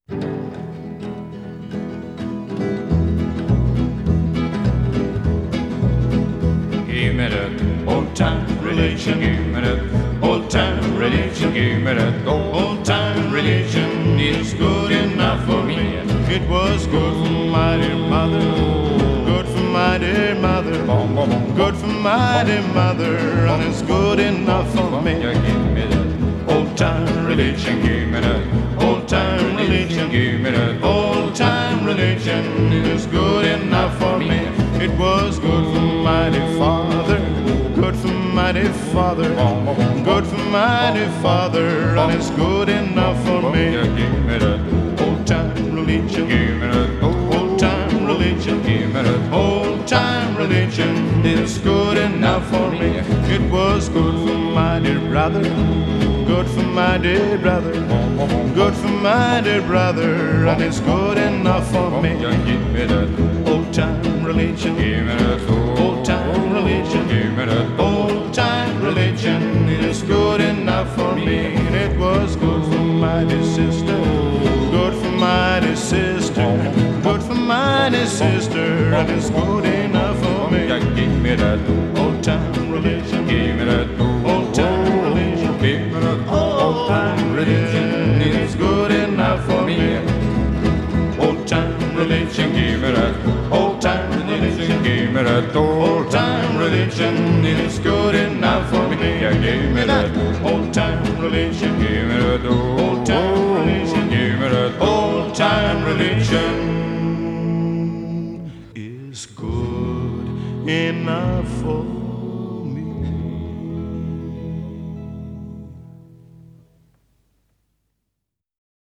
Give me that old-time religion. Give me that old-time religion. Give me that old-time religion. It's good enough for me. It was good for my dear mother, good for my dear mother, good for my dear mother, and it's good enough for me. Give me that old-time religion. Give me that old-time religion. Give me that Old-time religion is good enough for me. It was good for my dear father, good for my dear father, good for my dear father, and it's good enough for me. Give me that Old-time religion, give me that old-time religion, give me that old-time religion is good enough for me. It was good for my dear brother, good for my dear brother, good for my dear brother, and it's good enough for me. Give me that Old-time religion, give me that old-time religion, give me that old-time religion is good enough for me. And it was good for my dear sister, good for my dear sister, good for my dear sister, and it's good enough for me. Give me that Old-time religion, give me that old-time religion, give me that old-time religion is good enough for me. Old-time religion, give me that old-time religion, give me that old-time religion is good enough for me. give me that Old-time religion,